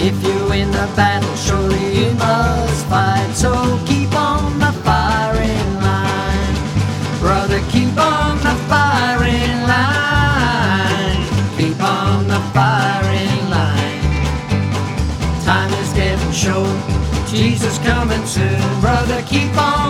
If you win the battle, surely you must fight. So keep on the firing line, brother, keep on the firing line. Keep on the firing line. Time is getting short, Jesus coming soon, brother, keep on